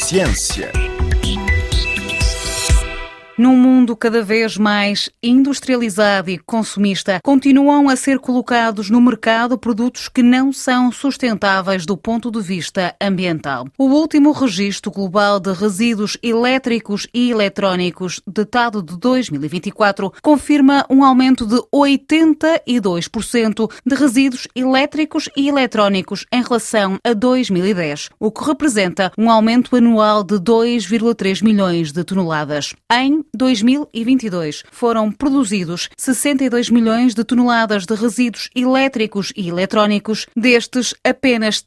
Ciência. Num mundo cada vez mais industrializado e consumista, continuam a ser colocados no mercado produtos que não são sustentáveis do ponto de vista ambiental. O último registro global de resíduos elétricos e eletrónicos, datado de 2024, confirma um aumento de 82% de resíduos elétricos e eletrónicos em relação a 2010, o que representa um aumento anual de 2,3 milhões de toneladas. Em 2022 foram produzidos 62 milhões de toneladas de resíduos elétricos e eletrónicos. Destes, apenas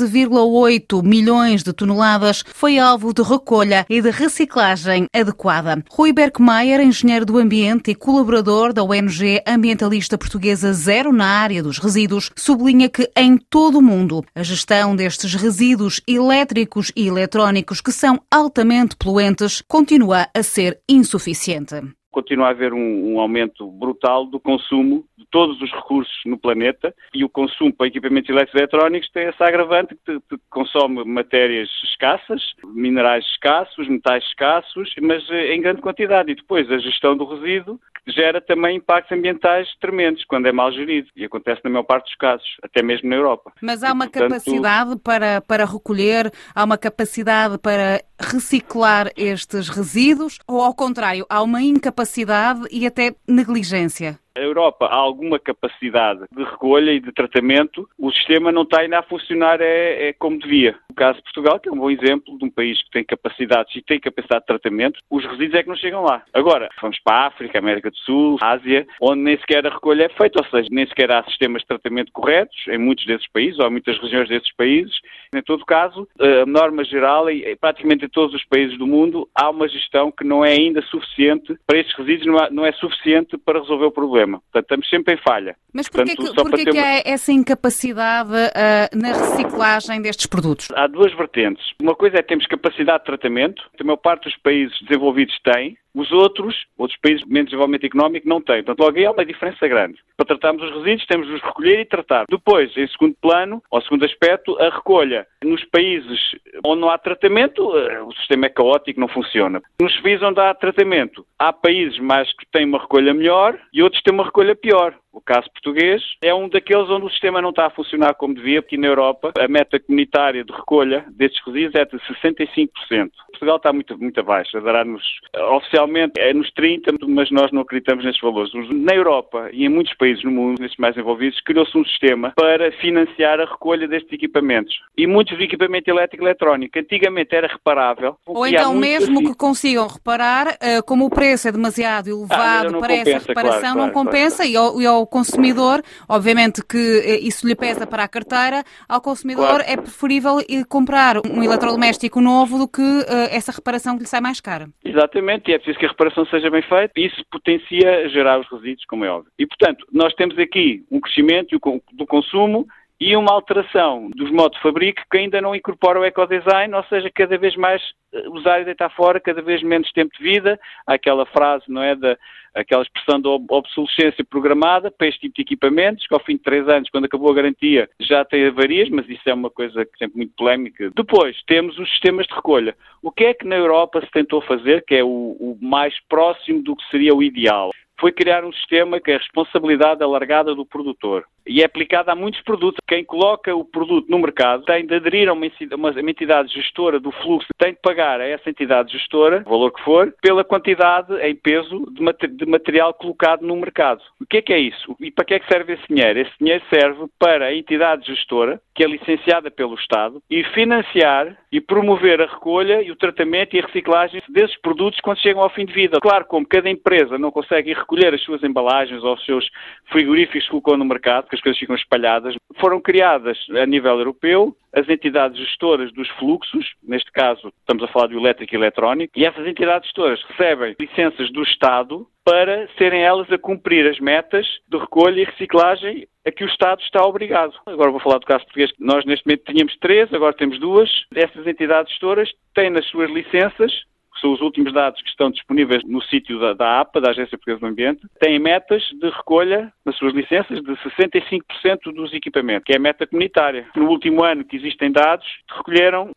13,8 milhões de toneladas foi alvo de recolha e de reciclagem adequada. Rui Berkmayer, engenheiro do ambiente e colaborador da ONG ambientalista portuguesa Zero na área dos resíduos, sublinha que em todo o mundo a gestão destes resíduos elétricos e eletrónicos, que são altamente poluentes, continua a ser insuficiente. Continua a haver um aumento brutal do consumo de todos os recursos no planeta, e o consumo para equipamentos elétricos e eletrónicos tem essa agravante que consome matérias escassas, minerais escassos, metais escassos, mas em grande quantidade. E depois a gestão do resíduo que gera também impactos ambientais tremendos quando é mal gerido, e acontece na maior parte dos casos, até mesmo na Europa. Mas há uma capacidade para recolher, há uma capacidade para reciclar estes resíduos, ou ao contrário, há uma incapacidade e até negligência? A Europa há alguma capacidade de recolha e de tratamento, o sistema não está ainda a funcionar como devia. No caso de Portugal, que é um bom exemplo de um país que tem capacidades e tem capacidade de tratamento, os resíduos é que não chegam lá. Agora, vamos para a África, América do Sul, Ásia, onde nem sequer a recolha é feita, ou seja, nem sequer há sistemas de tratamento corretos em muitos desses países, ou em muitas regiões desses países. Em todo caso, a norma geral, e praticamente em todos os países do mundo, há uma gestão que não é ainda suficiente para estes resíduos, não é suficiente para resolver o problema. Portanto, estamos sempre em falha. Mas porquê que há essa incapacidade na reciclagem destes produtos? Há duas vertentes. Uma coisa é que temos capacidade de tratamento, a maior parte dos países desenvolvidos tem, os outros países de menos desenvolvimento económico não têm. Portanto, logo aí há uma diferença grande. Para tratarmos os resíduos, temos de os recolher e tratar. Depois, em segundo plano, ou segundo aspecto, a recolha. Nos países onde não há tratamento, o sistema é caótico, não funciona. Nos países onde há tratamento, há países mais que têm uma recolha melhor e outros que têm uma recolha pior. O caso português é um daqueles onde o sistema não está a funcionar como devia, porque na Europa a meta comunitária de recolha destes resíduos é de 65%. Portugal está muito abaixo, dará-nos, oficialmente é nos 30%, mas nós não acreditamos nestes valores. Na Europa e em muitos países no mundo, nestes mais envolvidos, criou-se um sistema para financiar a recolha destes equipamentos. E muitos de equipamento elétrico e eletrónico, antigamente era reparável. Ou então mesmo que consigam reparar, como o preço é demasiado elevado para essa reparação, não compensa. E ao consumidor, obviamente que isso lhe pesa para a carteira, ao consumidor é preferível comprar um eletrodoméstico novo do que essa reparação que lhe sai mais cara. Exatamente, e é preciso que a reparação seja bem feita, e isso potencia gerar os resíduos, como é óbvio. E, portanto, nós temos aqui um crescimento do consumo e uma alteração dos modos de fabrico que ainda não incorpora o ecodesign, ou seja, cada vez mais usar e deitar fora, cada vez menos tempo de vida. Há aquela frase, não é, aquela expressão da obsolescência programada para este tipo de equipamentos, que ao fim de 3 anos, quando acabou a garantia, já tem avarias, mas isso é uma coisa que é sempre muito polémica. Depois, temos os sistemas de recolha. O que é que na Europa se tentou fazer, que é o mais próximo do que seria o ideal? Foi criar um sistema que é a responsabilidade alargada do produtor. E é aplicado a muitos produtos. Quem coloca o produto no mercado tem de aderir a uma entidade gestora do fluxo, tem de pagar a essa entidade gestora, o valor que for, pela quantidade em peso de material colocado no mercado. O que é isso? E para que é que serve esse dinheiro? Esse dinheiro serve para a entidade gestora, que é licenciada pelo Estado, e financiar e promover a recolha e o tratamento e a reciclagem desses produtos quando chegam ao fim de vida. Claro, como cada empresa não consegue ir recolher as suas embalagens ou os seus frigoríficos que colocou no mercado, que as coisas ficam espalhadas, foram criadas a nível europeu as entidades gestoras dos fluxos, neste caso estamos a falar do elétrico e eletrónico, e essas entidades gestoras recebem licenças do Estado para serem elas a cumprir as metas de recolha e reciclagem a que o Estado está obrigado. Agora vou falar do caso português. Nós neste momento tínhamos 3, agora temos 2. Essas entidades gestoras têm nas suas licenças que são os últimos dados que estão disponíveis no sítio da APA, da Agência Portuguesa do Ambiente, têm metas de recolha, nas suas licenças, de 65% dos equipamentos, que é a meta comunitária. No último ano que existem dados, recolheram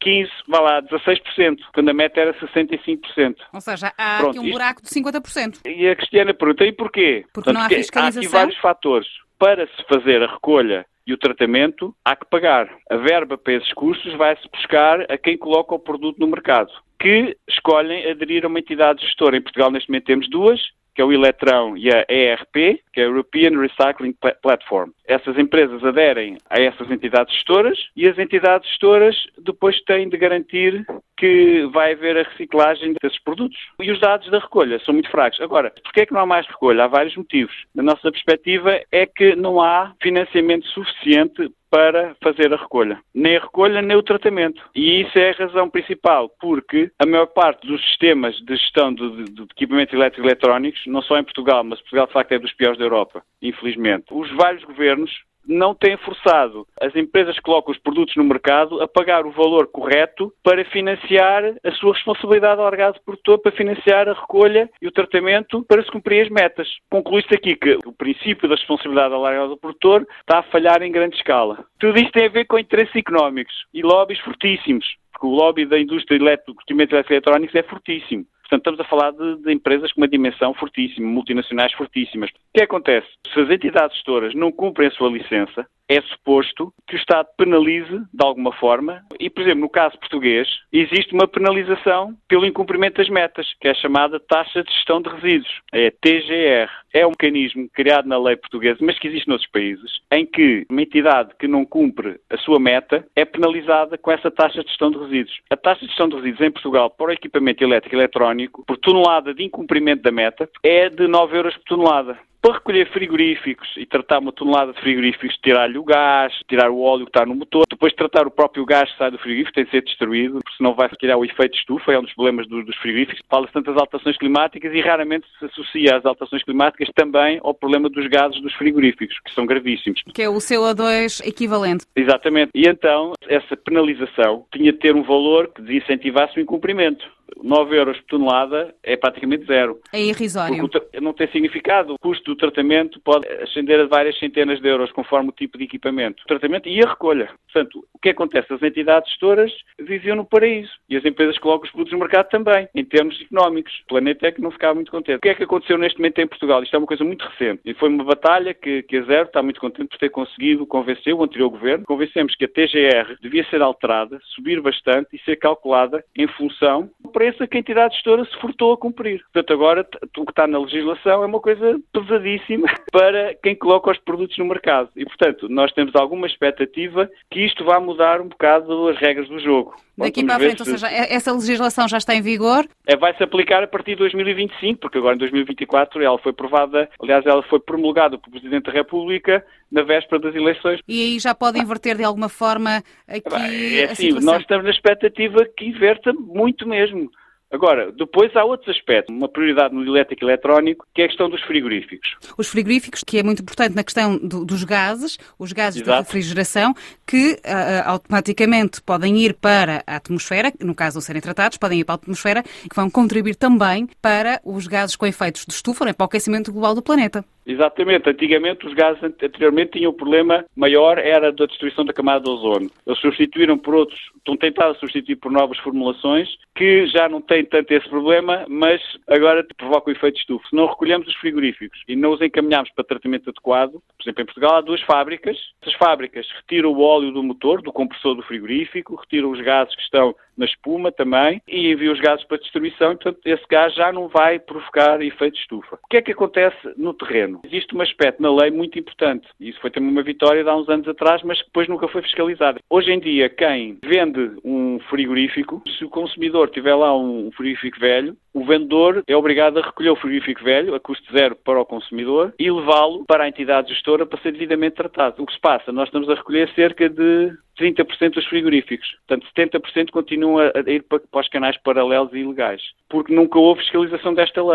16%, quando a meta era 65%. Ou seja, há aqui um buraco de 50%. E a Cristiana pergunta, e porquê? Porque não há fiscalização? Há aqui vários fatores. Para se fazer a recolha e o tratamento, há que pagar. A verba para esses custos vai-se buscar a quem coloca o produto no mercado, que escolhem aderir a uma entidade gestora. Em Portugal, neste momento, temos duas, que é o Eletrão e a ERP, que é a European Recycling Platform. Essas empresas aderem a essas entidades gestoras e as entidades gestoras depois têm de garantir que vai haver a reciclagem desses produtos. E os dados da recolha são muito fracos. Agora, porquê é que não há mais recolha? Há vários motivos. Na nossa perspectiva é que não há financiamento suficiente para fazer a recolha. Nem a recolha, nem o tratamento. E isso é a razão principal, porque a maior parte dos sistemas de gestão de equipamentos elétricos e eletrónicos, não só em Portugal, mas Portugal de facto é dos piores da Europa, infelizmente. Os vários governos não têm forçado as empresas que colocam os produtos no mercado a pagar o valor correto para financiar a sua responsabilidade alargada do produtor, para financiar a recolha e o tratamento para se cumprir as metas. Conclui-se aqui que o princípio da responsabilidade alargada do produtor está a falhar em grande escala. Tudo isto tem a ver com interesses económicos e lobbies fortíssimos, porque o lobby da indústria de equipamentos elétricos e eletrónicos é fortíssimo. Portanto, estamos a falar de empresas com uma dimensão fortíssima, multinacionais fortíssimas. O que acontece? Se as entidades gestoras não cumprem a sua licença, é suposto que o Estado penalize de alguma forma e, por exemplo, no caso português, existe uma penalização pelo incumprimento das metas, que é a chamada taxa de gestão de resíduos, é a TGR. É um mecanismo criado na lei portuguesa, mas que existe noutros países, em que uma entidade que não cumpre a sua meta é penalizada com essa taxa de gestão de resíduos. A taxa de gestão de resíduos em Portugal para o equipamento elétrico e eletrónico, por tonelada de incumprimento da meta, é de 9 euros por tonelada. Para recolher frigoríficos e tratar uma tonelada de frigoríficos, tirar-lhe o gás, tirar o óleo que está no motor, depois tratar o próprio gás que sai do frigorífico, tem de ser destruído, porque senão vai tirar o efeito de estufa, é um dos problemas dos frigoríficos. Fala-se tanto das alterações climáticas e raramente se associa às alterações climáticas também ao problema dos gases dos frigoríficos, que são gravíssimos. Que é o CO2 equivalente. Exatamente. E então, essa penalização tinha de ter um valor que desincentivasse o incumprimento. 9 euros por tonelada é praticamente zero. É irrisório. Porque não tem significado. O custo do tratamento pode ascender a várias centenas de euros, conforme o tipo de equipamento. O tratamento e a recolha. Portanto, o que acontece? As entidades gestoras viviam no paraíso. E as empresas que colocam os produtos no mercado também, em termos económicos. O planeta é que não ficava muito contente. O que é que aconteceu neste momento em Portugal? Isto é uma coisa muito recente. E foi uma batalha que a Zero está muito contente por ter conseguido convencer o anterior governo. Convencemos que a TGR devia ser alterada, subir bastante e ser calculada em função do preço que a entidade gestora se furtou a cumprir. Portanto, agora o que está na legislação é uma coisa pesadíssima para quem coloca os produtos no mercado. E, portanto, nós temos alguma expectativa que isto vá mudar um bocado as regras do jogo. Daqui para a frente, ou seja, essa legislação já está em vigor? Vai-se aplicar a partir de 2025, porque agora em 2024 ela foi aprovada, aliás, ela foi promulgada pelo Presidente da República na véspera das eleições. E aí já pode inverter de alguma forma aqui a situação? Nós estamos na expectativa que inverta muito mesmo. Agora, depois há outros aspectos. Uma prioridade no elétrico e eletrónico, que é a questão dos frigoríficos. Os frigoríficos, que é muito importante na questão dos gases, os gases de refrigeração, que automaticamente podem ir para a atmosfera, no caso de serem tratados, podem ir para a atmosfera, que vão contribuir também para os gases com efeitos de estufa, para o aquecimento global do planeta. Exatamente. Antigamente, os gases anteriormente tinham o problema maior, era da destruição da camada de ozono. Eles substituíram por outros, estão tentando substituir por novas formulações, que já não têm tanto esse problema, mas agora provocam o efeito de estufa. Se não recolhemos os frigoríficos e não os encaminhamos para tratamento adequado, por exemplo, em Portugal há 2 fábricas. Essas fábricas retiram o óleo do motor, do compressor do frigorífico, retiram os gases que estão na espuma também e enviam os gases para destruição, e, portanto, esse gás já não vai provocar efeito de estufa. O que é que acontece no terreno? Existe um aspecto na lei muito importante, e isso foi também uma vitória de há uns anos atrás, mas que depois nunca foi fiscalizado. Hoje em dia, quem vende um frigorífico, se o consumidor tiver lá um frigorífico velho, o vendedor é obrigado a recolher o frigorífico velho, a custo zero para o consumidor, e levá-lo para a entidade gestora para ser devidamente tratado. O que se passa? Nós estamos a recolher cerca de 30% dos frigoríficos. Portanto, 70% continuam a ir para os canais paralelos e ilegais. Porque nunca houve fiscalização desta lei.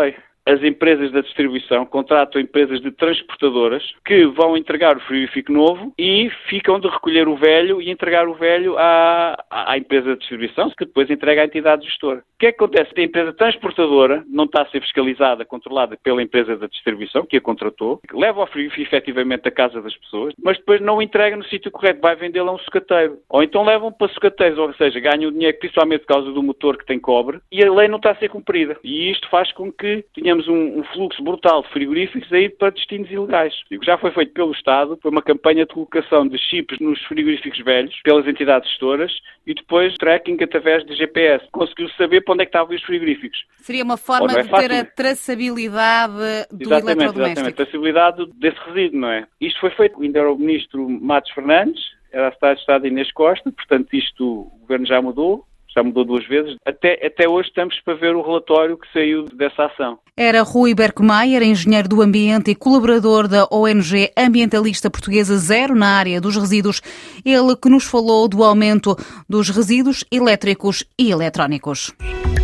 as empresas da distribuição contratam empresas de transportadoras que vão entregar o frigorífico novo e ficam de recolher o velho e entregar o velho à empresa de distribuição, que depois entrega à entidade gestora. O que é que acontece? A empresa transportadora não está a ser fiscalizada, controlada pela empresa da distribuição, que a contratou, leva o frigorífico efetivamente à casa das pessoas, mas depois não o entrega no sítio correto, vai vendê-lo a um sucateiro. Ou então levam para sucateiros, ou seja, ganham dinheiro principalmente por causa do motor que tem cobre, e a lei não está a ser cumprida. E isto faz com que tenhamos um fluxo brutal de frigoríficos a ir para destinos ilegais. O que já foi feito pelo Estado foi uma campanha de colocação de chips nos frigoríficos velhos, pelas entidades gestoras, e depois tracking através de GPS. Conseguiu saber para onde é que estavam os frigoríficos. Seria uma forma de ter a traçabilidade do eletrodoméstico. Exatamente, a traçabilidade desse resíduo, não é? Isto foi feito, ainda era o ministro Matos Fernandes, era a secretária de Estado Inês Costa, portanto isto o Governo já mudou 2 vezes. Até hoje estamos para ver o relatório que saiu dessa ação. Era Rui Berkmayer, engenheiro do ambiente e colaborador da ONG ambientalista portuguesa Zero na área dos resíduos. Ele que nos falou do aumento dos resíduos elétricos e eletrónicos.